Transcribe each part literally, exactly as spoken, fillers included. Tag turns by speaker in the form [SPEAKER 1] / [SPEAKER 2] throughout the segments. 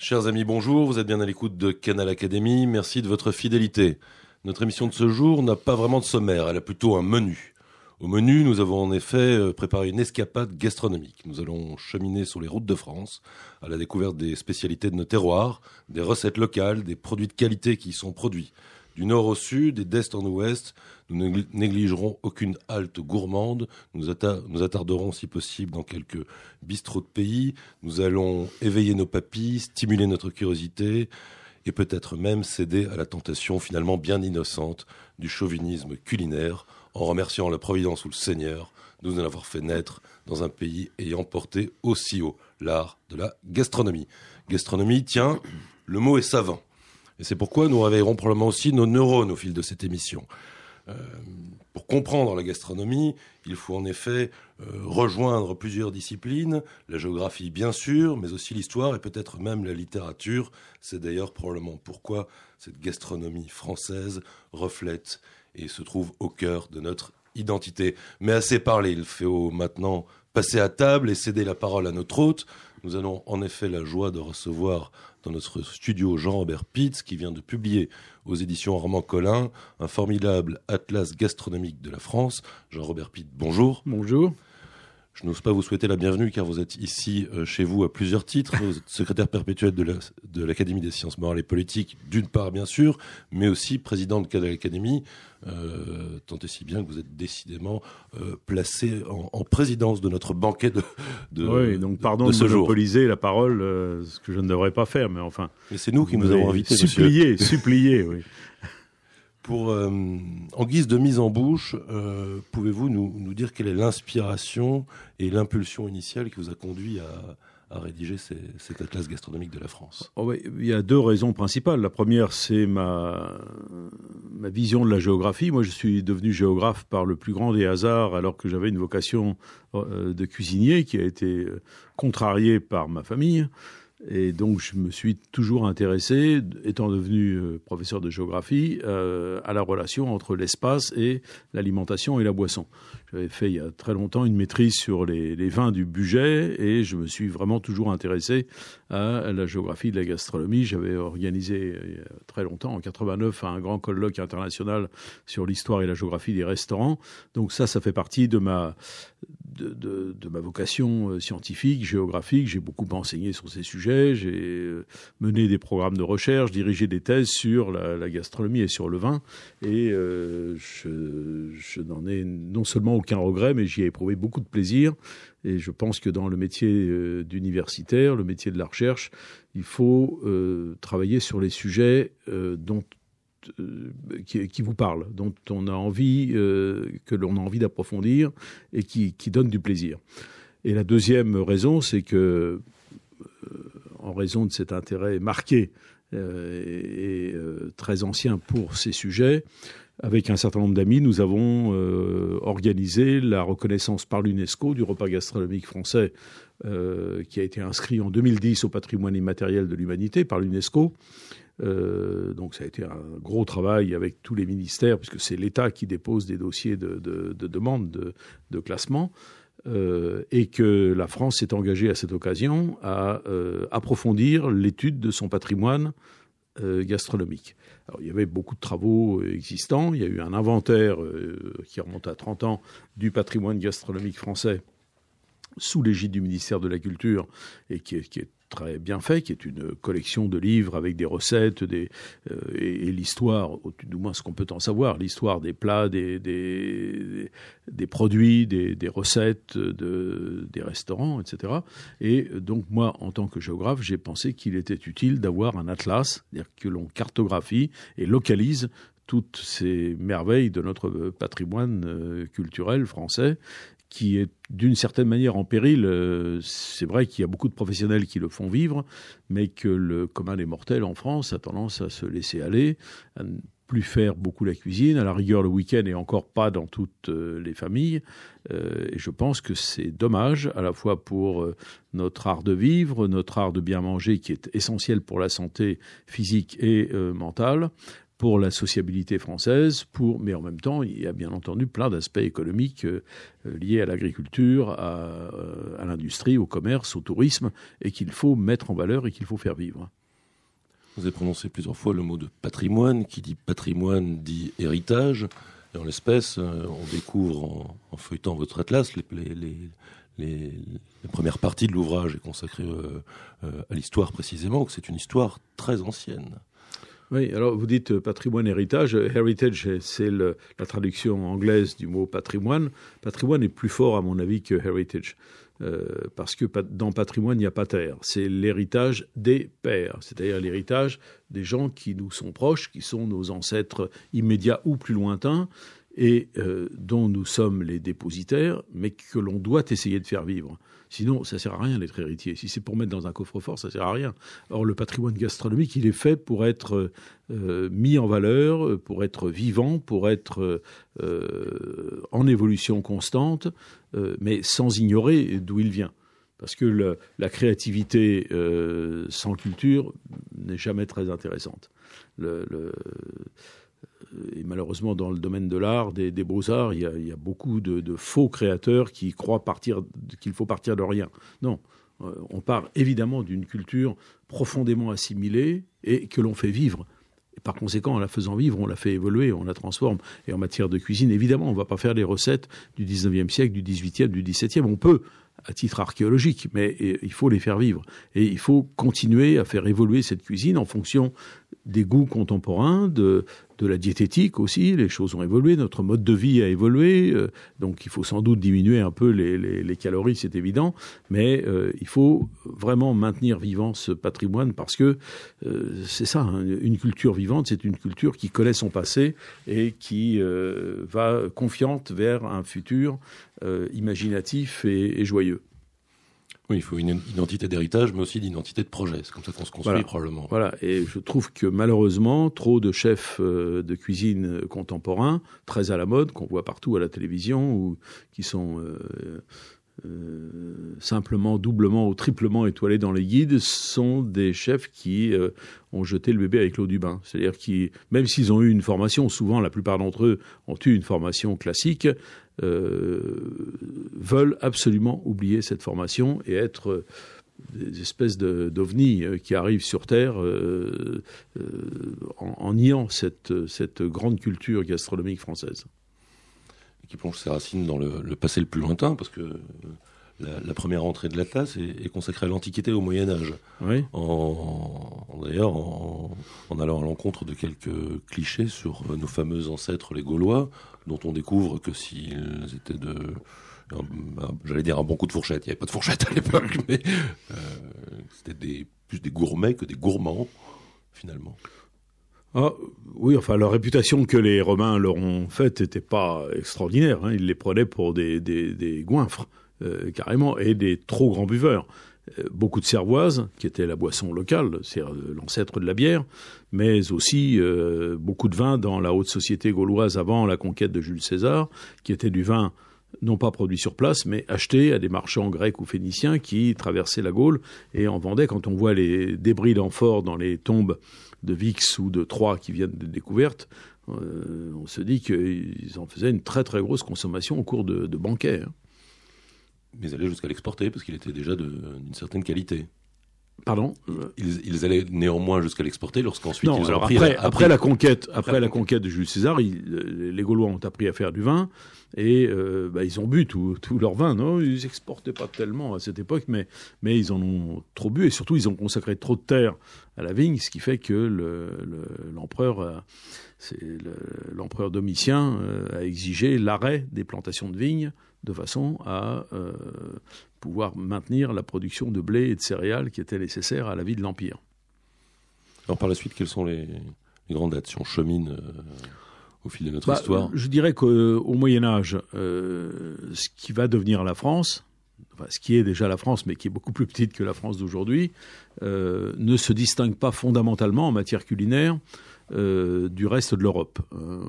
[SPEAKER 1] Chers amis, bonjour, vous êtes bien à l'écoute de Canal Académie, merci de votre fidélité. Notre émission de ce jour n'a pas vraiment de sommaire, elle a plutôt un menu. Au menu, nous avons en effet préparé une escapade gastronomique. Nous allons cheminer sur les routes de France à la découverte des spécialités de nos terroirs, des recettes locales, des produits de qualité qui y sont produits. Du nord au sud et d'est en ouest, nous ne négligerons aucune halte gourmande. Nous, atta- nous attarderons si possible dans quelques bistrots de pays. Nous allons éveiller nos papilles, stimuler notre curiosité et peut-être même céder à la tentation finalement bien innocente du chauvinisme culinaire en remerciant la Providence ou le Seigneur de nous avoir fait naître dans un pays ayant porté aussi haut l'art de la gastronomie. Gastronomie, tiens, le mot est savant. Et c'est pourquoi nous réveillerons probablement aussi nos neurones au fil de cette émission. Euh, pour comprendre la gastronomie, il faut en effet euh, rejoindre plusieurs disciplines, la géographie bien sûr, mais aussi l'histoire et peut-être même la littérature. C'est d'ailleurs probablement pourquoi cette gastronomie française reflète et se trouve au cœur de notre identité. Mais assez parlé, il faut maintenant passer à table et céder la parole à notre hôte. Nous avons en effet la joie de recevoir dans notre studio Jean-Robert Pitz, qui vient de publier aux éditions Armand Collin un formidable atlas gastronomique de la France. Jean-Robert Pitz, bonjour.
[SPEAKER 2] Bonjour.
[SPEAKER 1] Je n'ose pas vous souhaiter la bienvenue car vous êtes ici euh, chez vous à plusieurs titres. Vous êtes secrétaire perpétuel de, la, de l'Académie des sciences morales et politiques, d'une part bien sûr, mais aussi président de l'Académie, euh, tant et si bien que vous êtes décidément euh, placé en, en présidence de notre banquet de, de
[SPEAKER 2] Oui, donc pardon
[SPEAKER 1] de,
[SPEAKER 2] de,
[SPEAKER 1] de ce
[SPEAKER 2] monopoliser
[SPEAKER 1] jour.
[SPEAKER 2] la parole, euh, ce que je ne devrais pas faire, mais enfin...
[SPEAKER 1] Mais c'est nous qui nous avons invités,
[SPEAKER 2] supplié, monsieur. Supplié, oui.
[SPEAKER 1] Pour, euh, en guise de mise en bouche, euh, pouvez-vous nous, nous dire quelle est l'inspiration et l'impulsion initiale qui vous a conduit à, à rédiger ces, cet atlas gastronomique de la France?
[SPEAKER 2] Oh oui, il y a deux raisons principales. La première, c'est ma, ma vision de la géographie. Moi, je suis devenu géographe par le plus grand des hasards, alors que j'avais une vocation euh, de cuisinier qui a été contrariée par ma famille. Et donc, je me suis toujours intéressé, étant devenu euh, professeur de géographie, euh, à la relation entre l'espace et l'alimentation et la boisson. J'avais fait il y a très longtemps une maîtrise sur les, les vins du Bugey et je me suis vraiment toujours intéressé à la géographie de la gastronomie. J'avais organisé il y a très longtemps, en quatre-vingt-neuf, un grand colloque international sur l'histoire et la géographie des restaurants. Donc ça, ça fait partie de ma, de, de, de ma vocation scientifique, géographique. J'ai beaucoup enseigné sur ces sujets. J'ai mené des programmes de recherche, dirigé des thèses sur la, la gastronomie et sur le vin. Et euh, je, je n'en ai non seulement aucun regret, mais j'y ai éprouvé beaucoup de plaisir. Et je pense que dans le métier euh, d'universitaire, le métier de la recherche, il faut euh, travailler sur les sujets euh, dont euh, qui, qui vous parlent, dont on a envie, euh, que l'on a envie d'approfondir et qui, qui donnent du plaisir. Et la deuxième raison, c'est que, euh, en raison de cet intérêt marqué euh, et, et euh, très ancien pour ces sujets, avec un certain nombre d'amis, nous avons euh, organisé la reconnaissance par l'UNESCO du repas gastronomique français euh, qui a été inscrit en deux mille dix au patrimoine immatériel de l'humanité par l'UNESCO. Euh, donc ça a été un gros travail avec tous les ministères, puisque c'est l'État qui dépose des dossiers de, de, de demande de, de classement. Euh, et que la France s'est engagée à cette occasion à euh, approfondir l'étude de son patrimoine euh, gastronomique. Alors, il y avait beaucoup de travaux existants. Il y a eu un inventaire euh, qui remonte à trente ans du patrimoine gastronomique français sous l'égide du ministère de la Culture et qui est, qui est très bien fait, qui est une collection de livres avec des recettes des, euh, et, et l'histoire, du moins ce qu'on peut en savoir, l'histoire des plats, des, des, des produits, des, des recettes, de, des restaurants, et cetera. Et donc moi, en tant que géographe, j'ai pensé qu'il était utile d'avoir un atlas, c'est-à-dire que l'on cartographie et localise toutes ces merveilles de notre patrimoine euh, culturel français, qui est d'une certaine manière en péril. C'est vrai qu'il y a beaucoup de professionnels qui le font vivre, mais que le commun des mortels en France a tendance à se laisser aller, à ne plus faire beaucoup la cuisine, à la rigueur le week-end et encore pas dans toutes les familles. Et je pense que c'est dommage, à la fois pour notre art de vivre, notre art de bien manger qui est essentiel pour la santé physique et mentale, pour la sociabilité française, pour, mais en même temps, il y a bien entendu plein d'aspects économiques euh, liés à l'agriculture, à, à l'industrie, au commerce, au tourisme, et qu'il faut mettre en valeur et qu'il faut faire vivre.
[SPEAKER 1] Vous avez prononcé plusieurs fois le mot de patrimoine. Qui dit patrimoine dit héritage. Et en l'espèce, on découvre en, en feuilletant votre atlas, les, les, les, les, les premières parties de l'ouvrage est consacrée euh, euh, à l'histoire précisément, que c'est une histoire très ancienne.
[SPEAKER 2] Oui, alors vous dites patrimoine, héritage. Heritage, c'est le, la traduction anglaise du mot patrimoine. Patrimoine est plus fort, à mon avis, que heritage. Euh, parce que dans patrimoine, il n'y a pas terre. C'est l'héritage des pères, c'est-à-dire l'héritage des gens qui nous sont proches, qui sont nos ancêtres immédiats ou plus lointains, et euh, dont nous sommes les dépositaires, mais que l'on doit essayer de faire vivre. Sinon, ça ne sert à rien d'être héritier. Si c'est pour mettre dans un coffre-fort, ça ne sert à rien. Or, le patrimoine gastronomique, il est fait pour être euh, mis en valeur, pour être vivant, pour être euh, en évolution constante, euh, mais sans ignorer d'où il vient. Parce que le, la créativité euh, sans culture n'est jamais très intéressante. Le... le Et malheureusement, dans le domaine de l'art, des, des beaux-arts, il y a, il y a beaucoup de, de faux créateurs qui croient partir, qu'il faut partir de rien. Non, euh, on part évidemment d'une culture profondément assimilée et que l'on fait vivre. Et par conséquent, en la faisant vivre, on la fait évoluer, on la transforme. Et en matière de cuisine, évidemment, on ne va pas faire les recettes du dix-neuvième siècle, du dix-huitième, du dix-septième. On peut, à titre archéologique, mais il faut les faire vivre. Et il faut continuer à faire évoluer cette cuisine en fonction des goûts contemporains, de, de la diététique aussi. Les choses ont évolué, notre mode de vie a évolué, euh, donc il faut sans doute diminuer un peu les, les, les calories, c'est évident, mais euh, il faut vraiment maintenir vivant ce patrimoine parce que euh, c'est ça, hein, une culture vivante, c'est une culture qui connaît son passé et qui euh, va confiante vers un futur euh, imaginatif et, et joyeux.
[SPEAKER 1] Oui, il faut une identité d'héritage, mais aussi d'identité de projet. C'est comme ça qu'on se construit,
[SPEAKER 2] voilà.
[SPEAKER 1] probablement.
[SPEAKER 2] Voilà, et je trouve que malheureusement, trop de chefs de cuisine contemporains, très à la mode, qu'on voit partout à la télévision, ou qui sont euh, euh, simplement, doublement ou triplement étoilés dans les guides, sont des chefs qui euh, ont jeté le bébé avec l'eau du bain. C'est-à-dire qui, même s'ils ont eu une formation, souvent la plupart d'entre eux ont eu une formation classique, Euh, veulent absolument oublier cette formation et être euh, des espèces de, d'ovnis euh, qui arrivent sur Terre euh, euh, en, en niant cette, cette grande culture gastronomique française.
[SPEAKER 1] Et qui plonge ses racines dans le, le passé le plus lointain, parce que la, la première entrée de l'Atlas est, est consacrée à l'Antiquité et au Moyen-Âge.
[SPEAKER 2] Oui.
[SPEAKER 1] En, en, d'ailleurs, en, en allant à l'encontre de quelques clichés sur nos fameux ancêtres, les Gaulois, dont on découvre que s'ils étaient de, un, un, j'allais dire un bon coup de fourchette, il n'y avait pas de fourchette à l'époque, mais euh, c'était des, plus des gourmets que des gourmands, finalement.
[SPEAKER 2] Ah, oui, enfin, la réputation que les Romains leur ont faite n'était pas extraordinaire. Hein. Ils les prenaient pour des, des, des goinfres, euh, carrément, et des trop grands buveurs. Beaucoup de cervoise, qui était la boisson locale, c'est l'ancêtre de la bière, mais aussi euh, beaucoup de vin dans la haute société gauloise avant la conquête de Jules César, qui était du vin non pas produit sur place, mais acheté à des marchands grecs ou phéniciens qui traversaient la Gaule et en vendaient. Quand on voit les débris d'amphores dans les tombes de Vix ou de Troyes qui viennent de découvertes, euh, on se dit qu'ils en faisaient une très très grosse consommation au cours de, de banquets. Hein.
[SPEAKER 1] Mais ils allaient jusqu'à l'exporter, parce qu'il était déjà de, d'une certaine qualité.
[SPEAKER 2] Pardon ?
[SPEAKER 1] Ils, ils allaient néanmoins jusqu'à l'exporter lorsqu'ensuite
[SPEAKER 2] non,
[SPEAKER 1] ils ont
[SPEAKER 2] alors
[SPEAKER 1] appris...
[SPEAKER 2] Après,
[SPEAKER 1] à,
[SPEAKER 2] après,
[SPEAKER 1] appris...
[SPEAKER 2] la conquête, après, après la conquête de Jules César, il, les Gaulois ont appris à faire du vin et euh, bah, ils ont bu tout, tout leur vin. Non, ils n'exportaient pas tellement à cette époque, mais, mais ils en ont trop bu et surtout ils ont consacré trop de terre à la vigne, ce qui fait que le, le, l'empereur, c'est le, l'empereur Domitien a exigé l'arrêt des plantations de vignes de façon à euh, pouvoir maintenir la production de blé et de céréales qui était nécessaire à la vie de l'Empire.
[SPEAKER 1] Alors par la suite, quelles sont les, les grandes dates si on chemine euh, au fil de notre
[SPEAKER 2] bah,
[SPEAKER 1] histoire ?
[SPEAKER 2] Je dirais qu'au Moyen-Âge, euh, ce qui va devenir la France, enfin, ce qui est déjà la France, mais qui est beaucoup plus petite que la France d'aujourd'hui, euh, ne se distingue pas fondamentalement en matière culinaire Euh, du reste de l'Europe. Euh,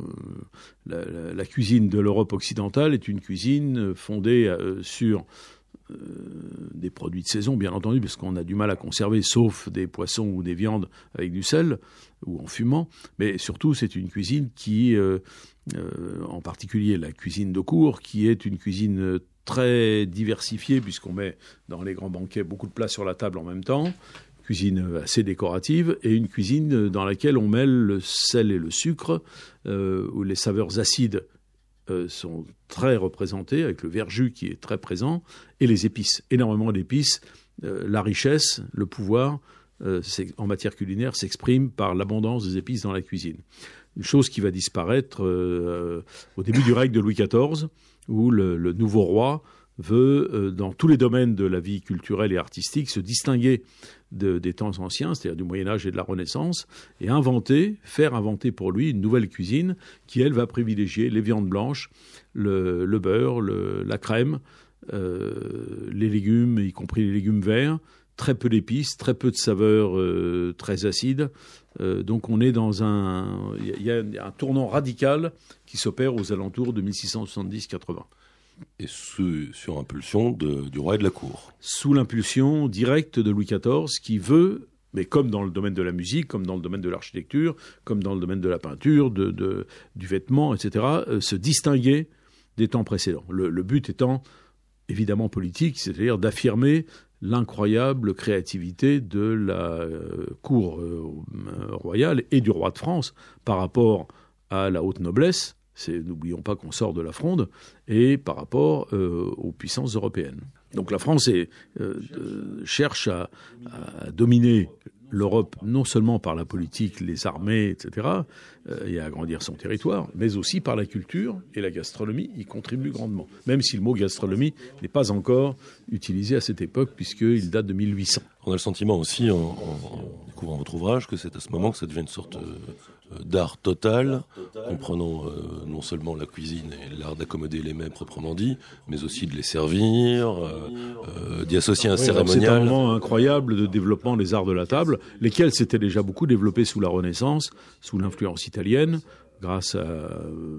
[SPEAKER 2] la, la, la cuisine de l'Europe occidentale est une cuisine fondée euh, sur euh, des produits de saison, bien entendu, parce qu'on a du mal à conserver, sauf des poissons ou des viandes avec du sel ou en fumant. Mais surtout, c'est une cuisine qui, euh, euh, en particulier la cuisine de cour, qui est une cuisine très diversifiée, puisqu'on met dans les grands banquets beaucoup de plats sur la table en même temps. cuisine assez décorative, et une cuisine dans laquelle on mêle le sel et le sucre, euh, où les saveurs acides euh, sont très représentées, avec le verjus qui est très présent, et les épices, énormément d'épices. Euh, la richesse, le pouvoir, euh, en matière culinaire, s'exprime par l'abondance des épices dans la cuisine. Une chose qui va disparaître euh, au début du règne de Louis quatorze, où le, le nouveau roi veut, euh, dans tous les domaines de la vie culturelle et artistique, se distinguer de, des temps anciens, c'est-à-dire du Moyen-Âge et de la Renaissance, et inventer, faire inventer pour lui une nouvelle cuisine qui, elle, va privilégier les viandes blanches, le, le beurre, le, la crème, euh, les légumes, y compris les légumes verts, très peu d'épices, très peu de saveurs euh, très acides. Euh, donc on est dans un... Il y, y a un tournant radical qui s'opère aux alentours de mille six cent soixante-dix quatre-vingts.
[SPEAKER 1] Et ce, sur impulsion de, du roi et de la cour.
[SPEAKER 2] Sous l'impulsion directe de Louis quatorze, qui veut, mais comme dans le domaine de la musique, comme dans le domaine de l'architecture, comme dans le domaine de la peinture, de, de, du vêtement, et cetera, euh, se distinguer des temps précédents. Le, le but étant évidemment politique, c'est-à-dire d'affirmer l'incroyable créativité de la euh, cour euh, royale et du roi de France par rapport à la haute noblesse. C'est, n'oublions pas qu'on sort de la Fronde, et par rapport euh, aux puissances européennes. Donc la France est, euh, euh, cherche à, à dominer l'Europe non seulement par la politique, les armées, et cetera, euh, et à agrandir son territoire, mais aussi par la culture, et la gastronomie y contribue grandement. Même si le mot gastronomie n'est pas encore utilisé à cette époque, puisqu'il date de mille huit cents.
[SPEAKER 1] On a le sentiment aussi, en, en, en découvrant votre ouvrage, que c'est à ce moment que ça devient une sorte euh, d'art total, comprenant euh, non seulement la cuisine et l'art d'accommoder les mets proprement dit, mais aussi de les servir, euh, euh, d'y associer un oui, cérémonial.
[SPEAKER 2] C'est un moment incroyable de développement des arts de la table, lesquels s'étaient déjà beaucoup développés sous la Renaissance, sous l'influence italienne, grâce à, euh,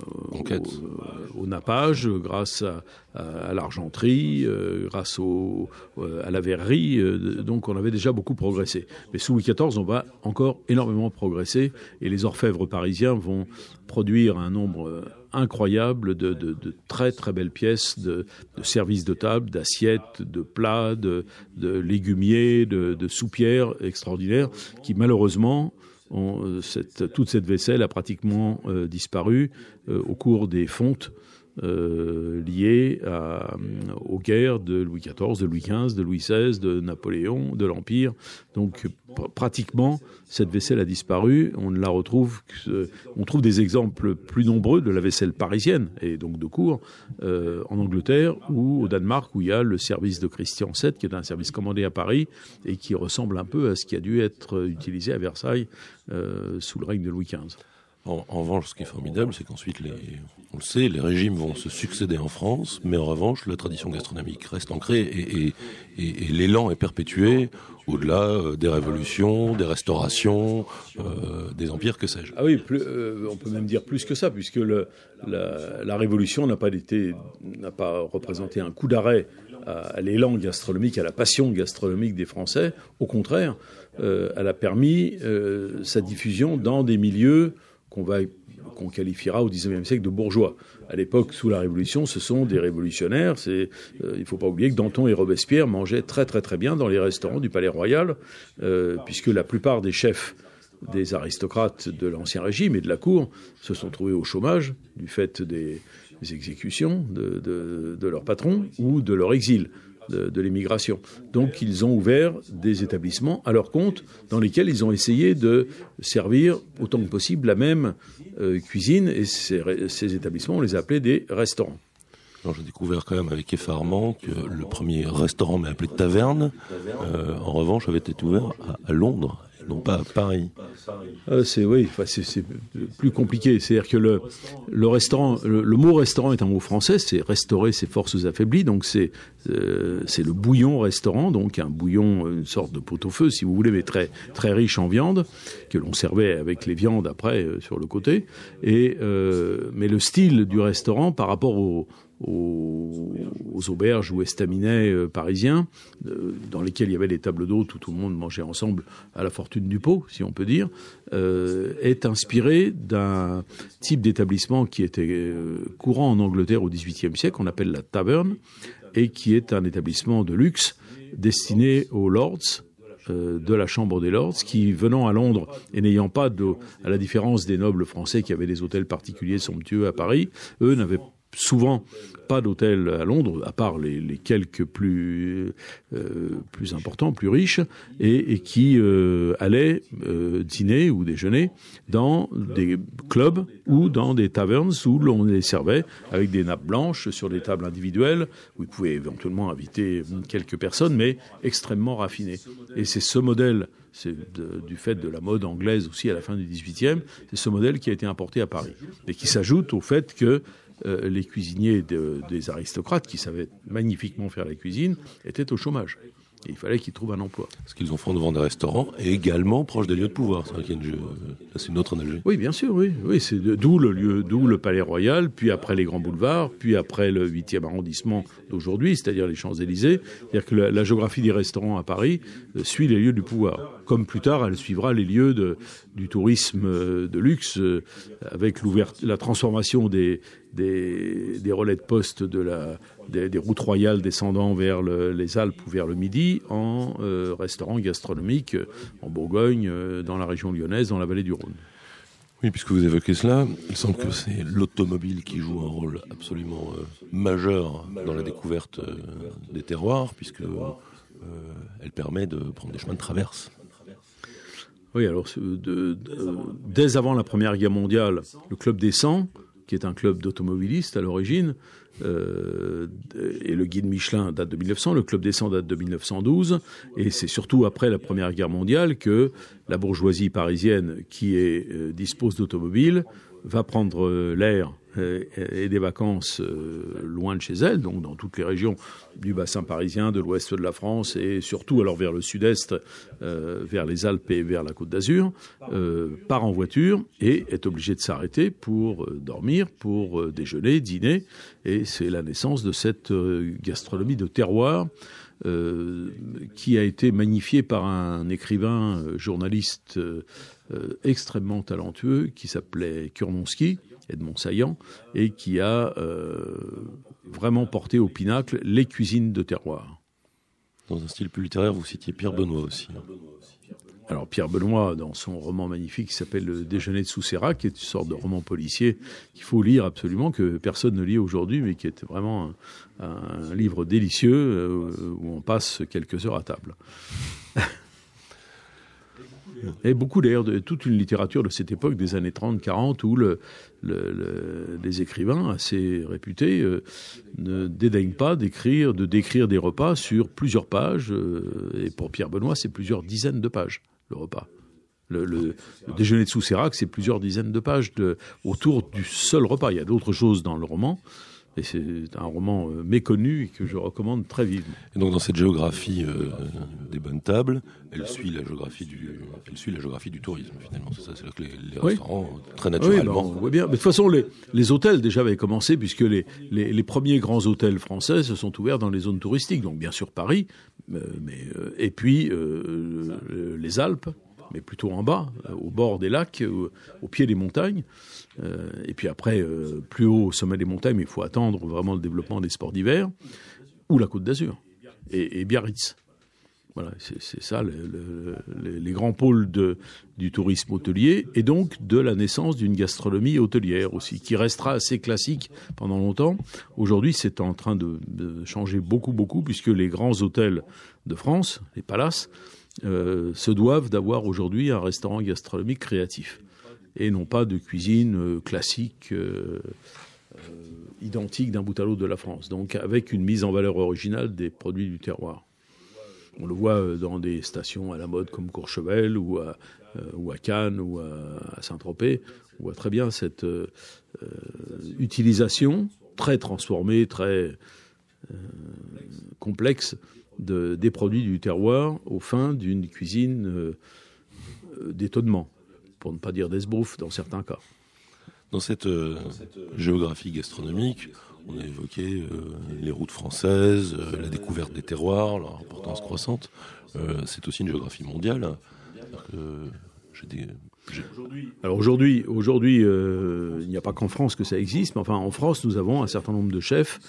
[SPEAKER 2] au, au nappage, grâce à, à, à l'argenterie, euh, grâce au, euh, à la verrerie. Euh, donc on avait déjà beaucoup progressé. Mais sous Louis quatorze, on va encore énormément progresser, et les orfèvres parisiens vont produire un nombre incroyable de, de, de très très belles pièces de, de services de table, d'assiettes, de plats, de, de légumiers, de, de soupières extraordinaires qui malheureusement... On, cette, toute cette vaisselle a pratiquement euh, disparu euh, au cours des fontes euh, liées à, aux guerres de Louis quatorze, de Louis quinze, de Louis seize, de Napoléon, de l'Empire. Donc pr- pratiquement, cette vaisselle a disparu. On ne la retrouve que, on trouve des exemples plus nombreux de la vaisselle parisienne et donc de cour euh, en Angleterre ou au Danemark, où il y a le service de Christian sept, qui est un service commandé à Paris et qui ressemble un peu à ce qui a dû être utilisé à Versailles euh, sous le règne de Louis quinze.
[SPEAKER 1] En, en revanche, ce qui est formidable, c'est qu'ensuite, les, on le sait, les régimes vont se succéder en France, mais en revanche, la tradition gastronomique reste ancrée et, et, et, et l'élan est perpétué au-delà des révolutions, des restaurations, euh, des empires, que sais-je.
[SPEAKER 2] Ah oui, plus, euh, on peut même dire plus que ça, puisque le, la, la révolution n'a pas été, n'a pas représenté un coup d'arrêt à, à l'élan gastronomique, à la passion gastronomique des Français. Au contraire, euh, elle a permis euh, sa diffusion dans des milieux qu'on va qu'on qualifiera au dix-neuvième siècle de bourgeois. À l'époque, sous la Révolution, ce sont des révolutionnaires. C'est, euh, il ne faut pas oublier que Danton et Robespierre mangeaient très très très bien dans les restaurants du Palais Royal, euh, puisque la plupart des chefs des aristocrates de l'Ancien Régime et de la cour se sont trouvés au chômage du fait des, des exécutions de, de, de leurs patrons ou de leur exil. De, de l'émigration. Donc ils ont ouvert des établissements à leur compte dans lesquels ils ont essayé de servir autant que possible la même euh, cuisine, et ces, ces établissements, on les appelait des restaurants.
[SPEAKER 1] Alors, j'ai découvert quand même avec effarement que le premier restaurant, mais appelé taverne, euh, en revanche avait été ouvert à, à Londres, non pas à Paris.
[SPEAKER 2] Euh, c'est oui, enfin, c'est, c'est plus compliqué. C'est-à-dire que le, le restaurant, le, le mot restaurant est un mot français. C'est restaurer ses forces affaiblies. Donc c'est euh, c'est le bouillon restaurant, donc un bouillon, une sorte de pot-au-feu, si vous voulez, mais très très riche en viande, que l'on servait avec les viandes après euh, sur le côté. Et euh, mais le style du restaurant par rapport au Aux, aux auberges ou estaminets euh, parisiens, euh, dans lesquels il y avait des tables d'hôtes où tout le monde mangeait ensemble à la fortune du pot, si on peut dire, euh, est inspiré d'un type d'établissement qui était euh, courant en Angleterre au dix-huitième siècle, qu'on appelle la taverne, et qui est un établissement de luxe destiné aux lords, euh, de la Chambre des Lords, qui, venant à Londres et n'ayant pas, de, à la différence des nobles français qui avaient des hôtels particuliers somptueux à Paris, eux n'avaient souvent pas d'hôtel à Londres, à part les, les quelques plus euh, plus importants, plus riches, et, et qui euh, allaient euh, dîner ou déjeuner dans des clubs ou dans des tavernes où l'on les servait avec des nappes blanches sur des tables individuelles, où ils pouvaient éventuellement inviter quelques personnes, mais extrêmement raffinées. Et c'est ce modèle, c'est de, du fait de la mode anglaise aussi à la fin du dix-huitième, c'est ce modèle qui a été importé à Paris, et qui s'ajoute au fait que Euh, les cuisiniers de, des aristocrates, qui savaient magnifiquement faire la cuisine, étaient au chômage. Et il fallait qu'ils trouvent un emploi.
[SPEAKER 1] Ce qu'ils en font devant des restaurants et également proches des lieux de pouvoir. C'est, vrai qu'il y a une, c'est une autre analogie.
[SPEAKER 2] Oui, bien sûr, oui. oui c'est de, d'où le lieu, d'où le Palais Royal, puis après les grands boulevards, puis après le huitième arrondissement d'aujourd'hui, c'est-à-dire les Champs-Élysées. C'est-à-dire que la, la géographie des restaurants à Paris euh, suit les lieux du pouvoir. Comme plus tard, elle suivra les lieux de, du tourisme euh, de luxe, euh, avec la transformation des, des, des relais de poste de la, des, des routes royales descendant vers le, les Alpes ou vers le Midi en euh, restaurants gastronomiques euh, en Bourgogne, euh, dans la région lyonnaise, dans la vallée du Rhône.
[SPEAKER 1] Oui, puisque vous évoquez cela, il semble que c'est l'automobile qui joue un rôle absolument euh, majeur dans la découverte euh, des terroirs, puisque euh, elle permet de prendre des chemins de traverse.
[SPEAKER 2] Oui, alors de, de, de, dès avant la Première Guerre mondiale, le Club des cent, qui est un club d'automobilistes à l'origine, euh, et le guide Michelin date de mille neuf cents, le Club des cent date de mille neuf cent douze, et c'est surtout après la Première Guerre mondiale que la bourgeoisie parisienne, qui est, euh, dispose d'automobiles, va prendre euh, l'air et, et des vacances euh, loin de chez elle, donc dans toutes les régions du bassin parisien, de l'ouest de la France, et surtout alors vers le sud-est, euh, vers les Alpes et vers la Côte d'Azur, euh, part en voiture et est obligé de s'arrêter pour euh, dormir, pour euh, déjeuner, dîner, et c'est la naissance de cette euh, gastronomie de terroir euh, qui a été magnifiée par un écrivain, euh, journaliste euh, euh, extrêmement talentueux qui s'appelait Kurmonski, Edmond Saillant, et qui a euh, vraiment porté au pinacle les cuisines de terroir.
[SPEAKER 1] Dans un style plus littéraire, vous citiez Pierre Benoît aussi.
[SPEAKER 2] Alors Pierre Benoît, dans son roman magnifique qui s'appelle Le Déjeuner de Sousseyrac, qui est une sorte de roman policier qu'il faut lire absolument, que personne ne lit aujourd'hui, mais qui est vraiment un, un livre délicieux euh, où on passe quelques heures à table. Et beaucoup d'ailleurs de toute une littérature de cette époque des années trente quarante où le, le, le, les écrivains assez réputés euh, ne dédaignent pas d'écrire, de décrire des repas sur plusieurs pages. Euh, et pour Pierre Benoît, c'est plusieurs dizaines de pages, le repas. Le, le, le déjeuner de Sousseyrac, c'est plusieurs dizaines de pages de, autour du seul repas. Il y a d'autres choses dans le roman. Et c'est un roman euh, méconnu et que je recommande très vivement.
[SPEAKER 1] Et donc dans cette géographie euh, des bonnes tables, elle suit la géographie du, elle suit la géographie du tourisme finalement. C'est ça, c'est là que les, les
[SPEAKER 2] oui.
[SPEAKER 1] restaurants très naturellement.
[SPEAKER 2] Oui, ben on voit bien. Mais de toute façon, les, les hôtels déjà avaient commencé puisque les, les, les premiers grands hôtels français se sont ouverts dans les zones touristiques. Donc bien sûr Paris, euh, mais euh, et puis euh, les Alpes, mais plutôt en bas, au bord des lacs, au, au pied des montagnes. Euh, et puis après, euh, plus haut au sommet des montagnes, mais il faut attendre vraiment le développement des sports d'hiver, ou la Côte d'Azur, et, et Biarritz. Voilà, c'est, c'est ça, le, le, le, les grands pôles de, du tourisme hôtelier, et donc de la naissance d'une gastronomie hôtelière aussi, qui restera assez classique pendant longtemps. Aujourd'hui, c'est en train de, de changer beaucoup, beaucoup, puisque les grands hôtels de France, les palaces, euh, se doivent d'avoir aujourd'hui un restaurant gastronomique créatif. Et non pas de cuisine euh, classique, euh, euh, identique d'un bout à l'autre de la France. Donc avec une mise en valeur originale des produits du terroir. On le voit dans des stations à la mode comme Courchevel ou à, euh, ou à Cannes ou à, à Saint-Tropez. On voit très bien cette euh, euh, utilisation très transformée, très euh, complexe de, des produits du terroir aux fins d'une cuisine euh, d'étonnement. Pour ne pas dire d'esbrouf dans certains cas.
[SPEAKER 1] Dans cette euh, géographie gastronomique, on a évoqué euh, les routes françaises, euh, la découverte des terroirs, leur importance croissante. Euh, c'est aussi une géographie mondiale. Euh, j'ai des, j'ai...
[SPEAKER 2] Alors aujourd'hui, aujourd'hui euh, il n'y a pas qu'en France que ça existe, mais enfin en France, nous avons un certain nombre de chefs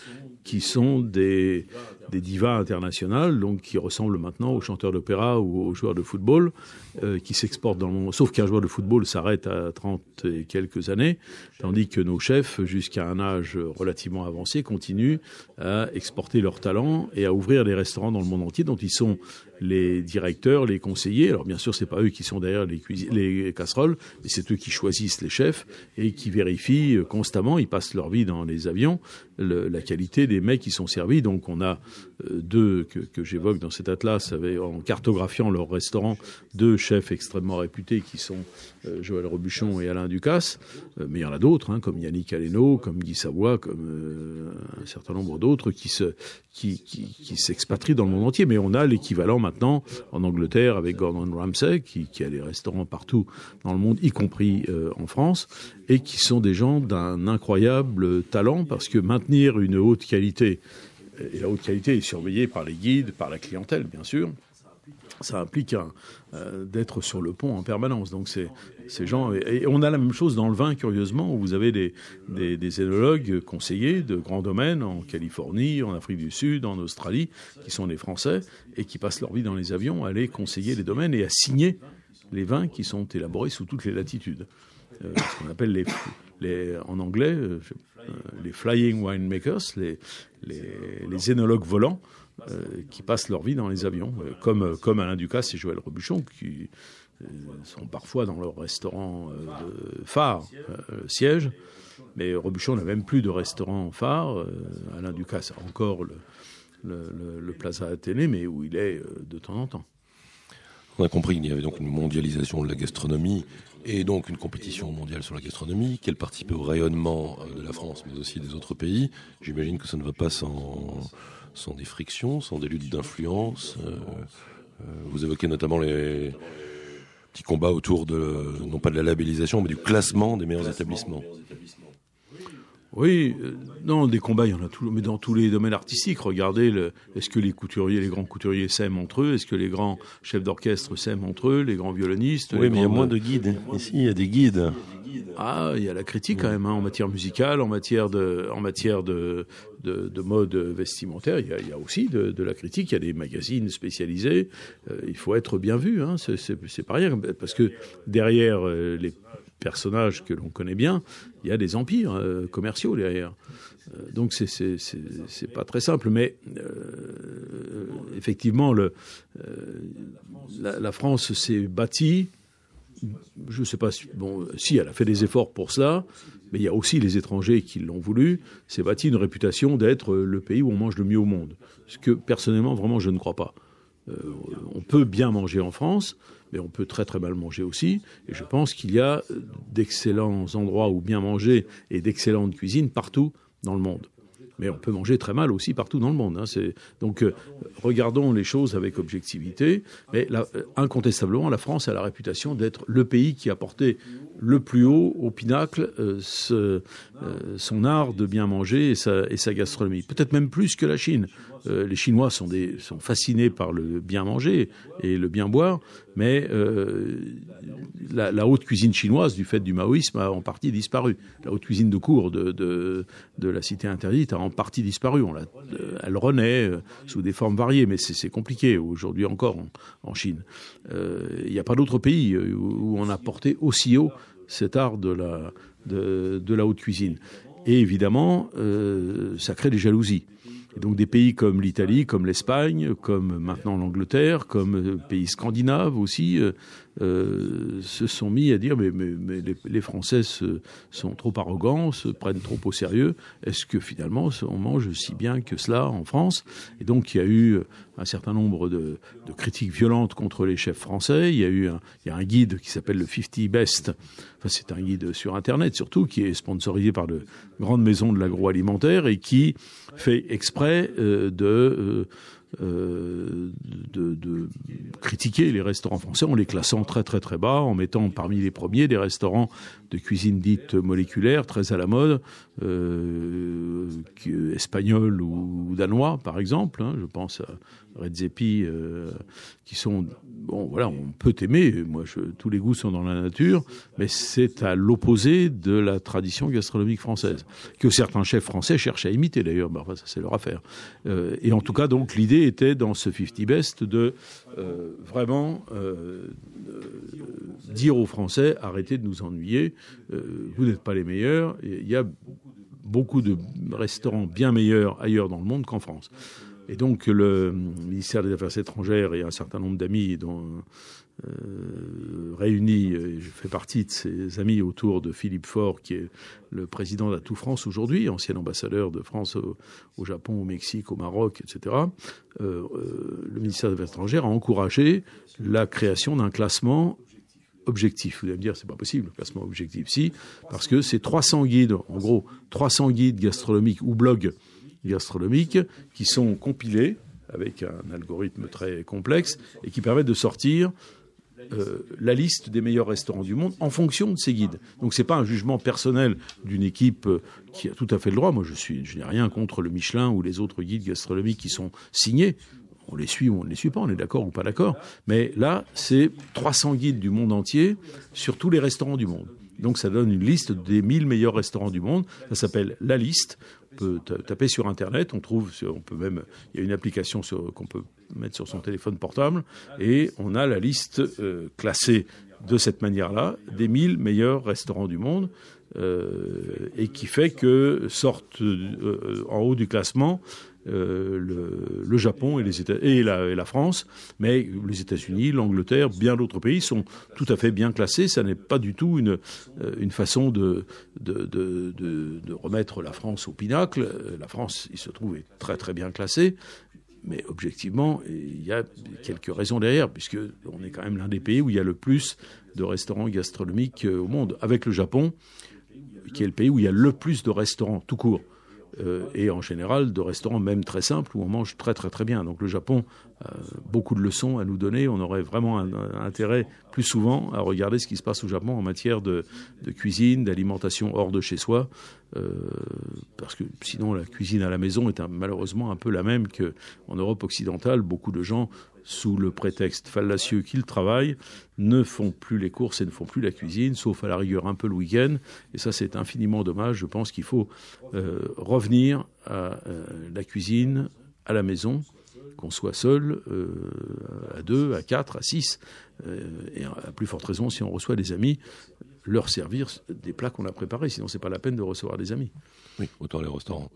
[SPEAKER 2] qui sont des, des divas internationales, donc qui ressemblent maintenant aux chanteurs d'opéra ou aux joueurs de football, euh, qui s'exportent dans le monde. Sauf qu'un joueur de football s'arrête à trente et quelques années, tandis que nos chefs, jusqu'à un âge relativement avancé, continuent à exporter leur talent et à ouvrir des restaurants dans le monde entier, dont ils sont les directeurs, les conseillers. Alors bien sûr, c'est pas eux qui sont derrière les, cuisi- les casseroles, mais c'est eux qui choisissent les chefs et qui vérifient constamment. Ils passent leur vie dans les avions, le, la qualité des mets qui sont servis. Donc on a euh, deux que, que j'évoque dans cet atlas, avec, en cartographiant leur restaurant, deux chefs extrêmement réputés qui sont euh, Joël Robuchon et Alain Ducasse. Euh, mais il y en a d'autres, hein, comme Yannick Aleno, comme Guy Savoie, comme euh, un certain nombre d'autres qui se qui, qui, qui s'expatrient dans le monde entier. Mais on a l'équivalent maintenant en Angleterre avec Gordon Ramsay, qui, qui a des restaurants partout dans le monde, y compris euh, en France, et qui sont des gens d'un incroyable talent, parce que maintenir une haute qualité, et la haute qualité est surveillée par les guides, par la clientèle, bien sûr, ça implique un, euh, d'être sur le pont en permanence. Donc c'est ces gens, et, et on a la même chose dans le vin, curieusement, où vous avez des, des, des œnologues conseillers de grands domaines en Californie, en Afrique du Sud, en Australie, qui sont des Français et qui passent leur vie dans les avions à aller conseiller les domaines et à signer les vins qui sont élaborés sous toutes les latitudes. Euh, ce qu'on appelle les, les en anglais euh, les flying winemakers, les, les, les œnologues volants. Euh, qui passent leur vie dans les avions, euh, comme, comme Alain Ducasse et Joël Robuchon, qui euh, sont parfois dans leur restaurant euh, de phare, euh, siège. Mais Robuchon n'a même plus de restaurant phare. Euh, Alain Ducasse a encore le, le, le, le Plaza Athénée, mais où il est euh, de temps en temps.
[SPEAKER 1] On a compris qu'il y avait donc une mondialisation de la gastronomie et donc une compétition mondiale sur la gastronomie, qu'elle participait au rayonnement de la France, mais aussi des autres pays. J'imagine que ça ne va pas sans... sans des frictions, sans des luttes d'influence. Euh, euh, vous évoquez notamment les petits combats autour de, non pas de la labellisation, mais du classement des meilleurs établissements.
[SPEAKER 2] Oui, euh, non, des combats, il y en a tout, mais dans tous les domaines artistiques. Regardez, le, est-ce que les couturiers, les grands couturiers s'aiment entre eux? Est-ce que les grands chefs d'orchestre s'aiment entre eux? Les grands violonistes?
[SPEAKER 1] Oui, mais
[SPEAKER 2] grands...
[SPEAKER 1] il y a moins de guides. Ici, il y a des guides.
[SPEAKER 2] Ah, il y a la critique quand même, hein, en matière musicale, en matière de, en matière de, de, de mode vestimentaire. Il y a, il y a aussi de, de la critique. Il y a des magazines spécialisés. Euh, il faut être bien vu, hein. C'est, c'est, c'est pas rien, parce que derrière euh, les personnages que l'on connaît bien, il y a des empires euh, commerciaux derrière. Euh, donc c'est, c'est, c'est, c'est pas très simple, mais euh, effectivement, le, euh, la, la France s'est bâtie. Je ne sais pas si, bon, si elle a fait des efforts pour cela, mais il y a aussi les étrangers qui l'ont voulu. C'est bâti une réputation d'être le pays où on mange le mieux au monde. Ce que personnellement, vraiment, je ne crois pas. Euh, on peut bien manger en France, mais on peut très très mal manger aussi. Et je pense qu'il y a d'excellents endroits où bien manger et d'excellentes cuisines partout dans le monde. Mais on peut manger très mal aussi partout dans le monde. Hein. C'est... Donc, euh, regardons les choses avec objectivité. Mais là, incontestablement, la France a la réputation d'être le pays qui a porté le plus haut, au pinacle, euh, ce, euh, son art de bien manger et sa, et sa gastronomie. Peut-être même plus que la Chine. Euh, les Chinois sont, des, sont fascinés par le bien manger et le bien boire, mais euh, la, la haute cuisine chinoise, du fait du maoïsme, a en partie disparu. La haute cuisine de cour de, de, de la cité interdite a en partie disparu. On la, euh, elle renaît euh, sous des formes variées, mais c'est, c'est compliqué aujourd'hui encore en, en Chine. Il euh, n'y a pas d'autre pays où, où on a porté aussi haut cet art de la, de, de la haute cuisine. Et évidemment, euh, ça crée des jalousies. Et donc des pays comme l'Italie, comme l'Espagne, comme maintenant l'Angleterre, comme pays scandinaves aussi, euh, euh, se sont mis à dire mais, mais, mais les, les Français se, sont trop arrogants, se prennent trop au sérieux. Est-ce que finalement on mange si bien que cela en France? Et donc il y a eu un certain nombre de, de critiques violentes contre les chefs français. Il y a eu un, il y a un guide qui s'appelle le cinquante Best. Enfin, c'est un guide sur Internet surtout, qui est sponsorisé par de grandes maisons de l'agroalimentaire et qui fait exprès euh, de, euh, euh, de, de critiquer les restaurants français en les classant très très très bas, en mettant parmi les premiers des restaurants de cuisine dite moléculaire, très à la mode, euh, espagnol ou, ou danois par exemple. Hein, je pense à Redzepi, euh, qui sont... Bon, voilà, on peut aimer, moi, je, tous les goûts sont dans la nature, mais c'est à l'opposé de la tradition gastronomique française, que certains chefs français cherchent à imiter d'ailleurs, ben, enfin, ça c'est leur affaire. Euh, et en tout cas, donc, l'idée était dans ce cinquante Best de euh, vraiment euh, euh, dire aux Français, arrêtez de nous ennuyer, euh, vous n'êtes pas les meilleurs, il y a beaucoup de restaurants bien meilleurs ailleurs dans le monde qu'en France. Et donc, le ministère des Affaires étrangères et un certain nombre d'amis dont, euh, réunis, je fais partie de ces amis autour de Philippe Faure, qui est le président d'Atout France aujourd'hui, ancien ambassadeur de France au, au Japon, au Mexique, au Maroc, et cetera. Euh, euh, le ministère des Affaires étrangères a encouragé la création d'un classement objectif. Vous allez me dire, c'est pas possible, le classement objectif. Si, parce que c'est trois cents guides, en gros, trois cents guides gastronomiques ou blogs gastronomiques qui sont compilés avec un algorithme très complexe et qui permettent de sortir euh, la liste des meilleurs restaurants du monde en fonction de ces guides. Donc c'est pas un jugement personnel d'une équipe euh, qui a tout à fait le droit. Moi, je suis, je n'ai rien contre le Michelin ou les autres guides gastronomiques qui sont signés. On les suit ou on ne les suit pas, on est d'accord ou pas d'accord. Mais là, c'est trois cents guides du monde entier sur tous les restaurants du monde. Donc ça donne une liste des mille meilleurs restaurants du monde. Ça s'appelle La Liste. On peut taper sur Internet, on trouve, on peut même, il y a une application sur, qu'on peut mettre sur son téléphone portable, et on a la liste euh, classée de cette manière-là des mille meilleurs restaurants du monde, euh, et qui fait que sortent euh, en haut du classement Euh, le, le Japon et, les États, et, la, et la France, mais les États-Unis, l'Angleterre, bien d'autres pays sont tout à fait bien classés. Ça n'est pas du tout une, une façon de, de, de, de, de remettre la France au pinacle. La France, il se trouve, est très très bien classée, mais objectivement, il y a quelques raisons derrière, puisque on est quand même l'un des pays où il y a le plus de restaurants gastronomiques au monde, avec le Japon, qui est le pays où il y a le plus de restaurants tout court. Euh, et en général de restaurants même très simples où on mange très très très bien. Donc le Japon a beaucoup de leçons à nous donner. On aurait vraiment un, un intérêt plus souvent à regarder ce qui se passe au Japon en matière de, de cuisine, d'alimentation hors de chez soi, euh, parce que sinon la cuisine à la maison est un, malheureusement un peu la même qu'en Europe occidentale. Beaucoup de gens, sous le prétexte fallacieux qu'ils travaillent, ne font plus les courses et ne font plus la cuisine, sauf à la rigueur un peu le week-end. Et ça, c'est infiniment dommage. Je pense qu'il faut euh, revenir à euh, la cuisine à la maison, qu'on soit seul, euh, à deux, à quatre, à six, euh, et à plus forte raison, si on reçoit des amis, leur servir des plats qu'on a préparés. Sinon, c'est pas la peine de recevoir des amis.
[SPEAKER 1] Oui, autant les restaurants.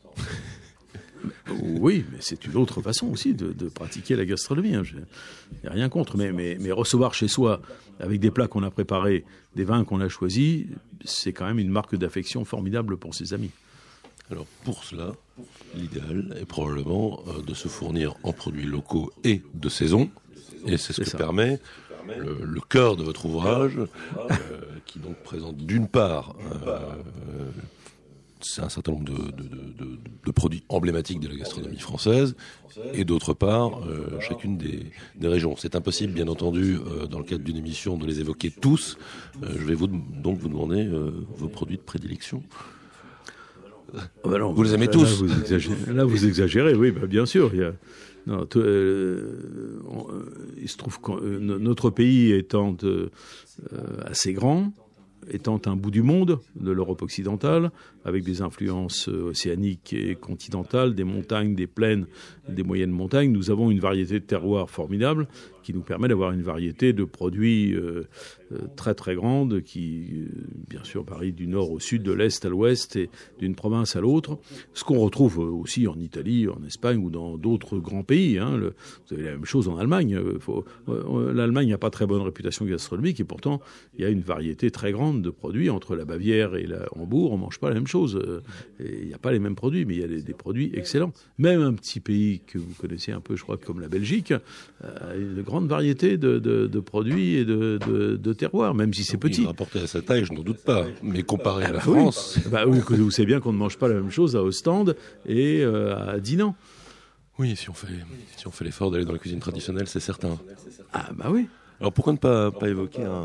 [SPEAKER 2] Oui, mais c'est une autre façon aussi de, de pratiquer la gastronomie. Hein. Je n'ai rien contre, mais, mais, mais recevoir chez soi, avec des plats qu'on a préparés, des vins qu'on a choisis, c'est quand même une marque d'affection formidable pour ses amis.
[SPEAKER 1] Alors pour cela, l'idéal est probablement euh, de se fournir en produits locaux et de saison, et c'est ce c'est que ça. permet le, le cœur de votre ouvrage, euh, qui donc présente d'une part euh, c'est un certain nombre de, de, de, de, de produits emblématiques de la gastronomie française, et d'autre part, euh, chacune des, des régions. C'est impossible, bien entendu, euh, dans le cadre d'une émission, de les évoquer tous. Euh, je vais vous, donc vous demander euh, vos produits de prédilection.
[SPEAKER 2] Ah bah non,
[SPEAKER 1] vous les aimez
[SPEAKER 2] là,
[SPEAKER 1] tous.
[SPEAKER 2] Là, vous exagérez, là, vous exagérez, oui, bah, bien sûr. Il y a, non, t- euh, on, il se trouve que euh, notre pays étant euh, assez grand, étant un bout du monde, de l'Europe occidentale, avec des influences océaniques et continentales, des montagnes, des plaines, des moyennes montagnes, nous avons une variété de terroirs formidable qui nous permet d'avoir une variété de produits euh, euh, très très grande qui, euh, bien sûr, varie du nord au sud, de l'est à l'ouest et d'une province à l'autre. Ce qu'on retrouve aussi en Italie, en Espagne ou dans d'autres grands pays. Hein. Le, vous avez la même chose en Allemagne. Faut, euh, L'Allemagne n'a pas très bonne réputation gastronomique et pourtant il y a une variété très grande de produits. Entre la Bavière et la Hambourg, on ne mange pas la même chose. Il n'y a pas les mêmes produits, mais il y a des, des produits excellents. Même un petit pays que vous connaissez un peu, je crois, comme la Belgique, a une grande variété de, de, de produits et de, de, de terroirs, même si c'est
[SPEAKER 1] oui,
[SPEAKER 2] petit.
[SPEAKER 1] Rapporté à sa taille, je n'en doute pas, mais comparé à la
[SPEAKER 2] bah
[SPEAKER 1] France...
[SPEAKER 2] Oui. Bah oui, vous savez bien qu'on ne mange pas la même chose à Ostende et euh, à Dinan.
[SPEAKER 1] Oui, si on fait, si on fait l'effort d'aller dans la cuisine traditionnelle, c'est certain.
[SPEAKER 2] Ah bah oui.
[SPEAKER 1] Alors pourquoi ne pas, pas évoquer un,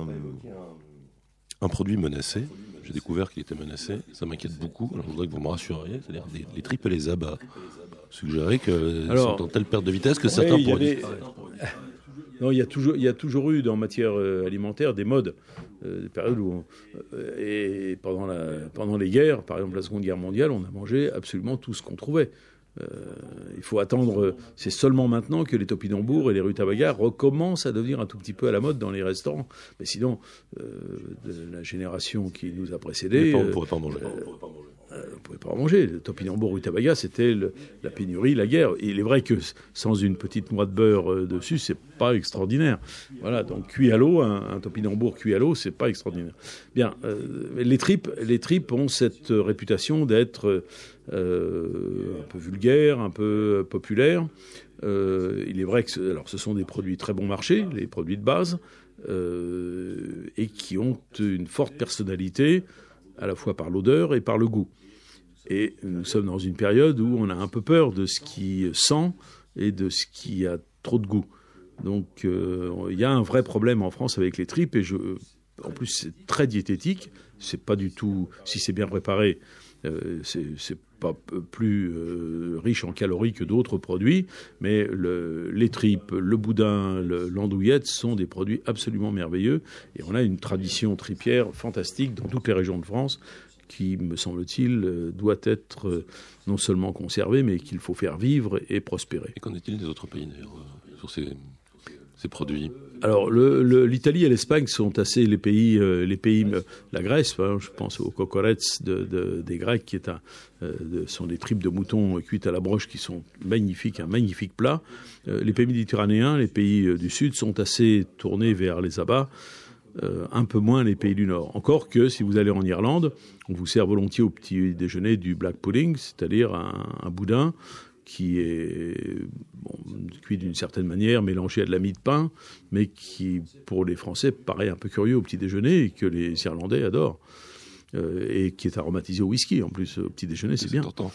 [SPEAKER 1] un produit menacé? J'ai découvert qu'il était menacé, ça m'inquiète beaucoup. Alors je voudrais que vous me rassuriez, c'est-à-dire les, les tripes et les abats. Suggérer qu'elles sont en telle perte de vitesse que certains
[SPEAKER 2] oui,
[SPEAKER 1] pourraient
[SPEAKER 2] avait...
[SPEAKER 1] disparaître.
[SPEAKER 2] Non, il y a toujours, il y a toujours eu dans matière alimentaire des modes, euh, des périodes où, on, euh, et pendant la, pendant les guerres, par exemple la Seconde Guerre mondiale, on a mangé absolument tout ce qu'on trouvait. Euh, il faut attendre, c'est seulement maintenant que les topinambours et les rutabagas recommencent à devenir un tout petit peu à la mode dans les restaurants. Mais sinon, euh, de la génération qui nous a précédés,
[SPEAKER 1] on ne pourrait pas en manger.
[SPEAKER 2] Euh, euh, on ne pouvait pas en manger. Le topinambour, rutabaga, c'était le, la pénurie, la guerre. Et il est vrai que sans une petite noix de beurre euh, dessus, c'est pas extraordinaire. Voilà, donc cuit à l'eau, un, un topinambour cuit à l'eau, c'est pas extraordinaire. Bien, euh, les tripes, les tripes ont cette réputation d'être euh, un peu vulgaire, un peu populaire. Euh, il est vrai que ce, alors, ce sont des produits très bon marché, les produits de base, euh, et qui ont une forte personnalité, à la fois par l'odeur et par le goût. Et nous sommes dans une période où on a un peu peur de ce qui sent et de ce qui a trop de goût. Donc euh, il y a un vrai problème en France avec les tripes, et je, en plus c'est très diététique. C'est pas du tout, si c'est bien préparé, euh, c'est, c'est pas plus euh, riche en calories que d'autres produits, mais le, les tripes, le boudin, le, l'andouillette sont des produits absolument merveilleux, et on a une tradition tripière fantastique dans toutes les régions de France qui, me semble-t-il, doit être non seulement conservée, mais qu'il faut faire vivre et prospérer.
[SPEAKER 1] Et qu'en est-il des autres pays, d'ailleurs, sur ces, ces produits?
[SPEAKER 2] Alors, le, le, l'Italie et l'Espagne sont assez les pays, euh, les pays, euh, la Grèce, hein, je pense aux kokorets de, de, des Grecs, qui est un, euh, de, sont des tripes de mouton cuites à la broche qui sont magnifiques, un magnifique plat. Euh, les pays méditerranéens, les pays euh, du Sud sont assez tournés vers les abats. Euh, un peu moins les pays du Nord. Encore que, si vous allez en Irlande, on vous sert volontiers au petit déjeuner du black pudding, c'est-à-dire un, un boudin qui est bon, cuit d'une certaine manière, mélangé à de la mie de pain, mais qui, pour les Français, paraît un peu curieux au petit déjeuner et que les Irlandais adorent. Euh, et qui est aromatisé au whisky, en plus, au petit déjeuner, c'est, c'est bien.
[SPEAKER 1] Tentant.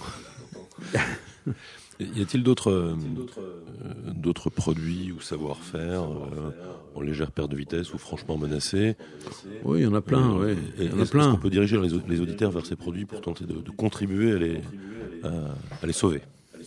[SPEAKER 1] Y a-t-il d'autres, euh, d'autres produits ou savoir-faire euh, en légère perte de vitesse ou franchement menacés?
[SPEAKER 2] Oui, il y en a plein. Euh, ouais. Il y en a
[SPEAKER 1] est-ce,
[SPEAKER 2] plein.
[SPEAKER 1] Est-ce qu'on peut diriger les, les auditeurs vers ces produits pour tenter de, de contribuer à les, à, à les sauver?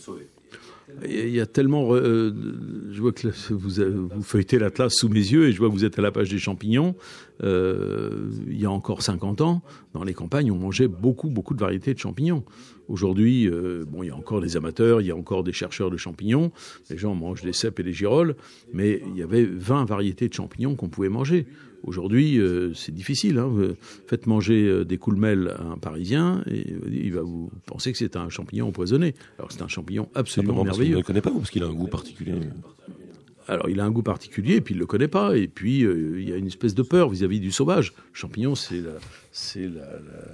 [SPEAKER 2] Il y a tellement... Euh, je vois que vous, vous feuilletez l'atlas sous mes yeux et je vois que vous êtes à la page des champignons. Euh, il y a encore cinquante ans, dans les campagnes, on mangeait beaucoup, beaucoup de variétés de champignons. Aujourd'hui, euh, bon, il y a encore des amateurs, il y a encore des chercheurs de champignons. Les gens mangent des cèpes et des girolles, mais il y avait vingt variétés de champignons qu'on pouvait manger. Aujourd'hui, euh, c'est difficile. Hein. Faites manger euh, des coulmelles à un Parisien et euh, il va vous penser que c'est un champignon empoisonné. Alors que c'est un champignon absolument
[SPEAKER 1] Simplement
[SPEAKER 2] merveilleux.
[SPEAKER 1] Parce qu'il ne le connaît pas ou parce qu'il a un goût particulier?
[SPEAKER 2] Alors, il a un goût particulier et puis il ne le connaît pas. Et puis, euh, il y a une espèce de peur vis-à-vis du sauvage. Le champignon, c'est la, c'est la,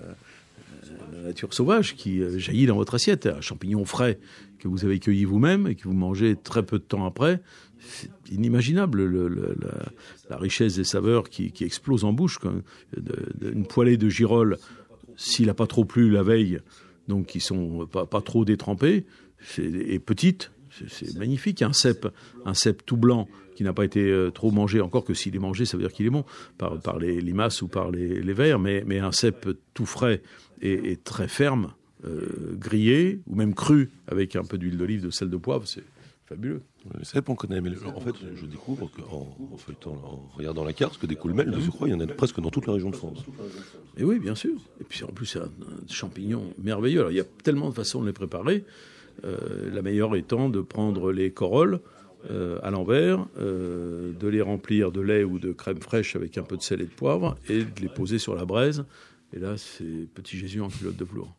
[SPEAKER 2] la, la nature sauvage qui euh, jaillit dans votre assiette. Un champignon frais que vous avez cueilli vous-même et que vous mangez très peu de temps après, c'est inimaginable, le, le, la, la richesse des saveurs qui, qui explose en bouche. Quand, de, de, une poêlée de girolles, s'il n'a pas trop plu la veille, donc qui sont pas, pas trop détrempées, c'est, et petites, c'est, c'est magnifique. Un cèpe, un cèpe tout blanc qui n'a pas été euh, trop mangé, encore que s'il est mangé, ça veut dire qu'il est bon, par, par les limaces ou par les, les vers, mais, mais un cèpe tout frais et, et très ferme, euh, grillé, ou même cru, avec un peu d'huile d'olive, de sel de poivre, c'est fabuleux.
[SPEAKER 1] Le cèpe, on connaît, mais le, en fait, je découvre qu'en en feuilletant, en regardant la carte, que des coulmelles, de surcroît, il y en a presque dans toute la région de France.
[SPEAKER 2] Et oui, bien sûr. Et puis en plus, c'est un, un champignon merveilleux. Alors, il y a tellement de façons de les préparer. Euh, la meilleure étant de prendre les corolles euh, à l'envers, euh, de les remplir de lait ou de crème fraîche avec un peu de sel et de poivre, et de les poser sur la braise. Et là, c'est petit Jésus en culotte de velours.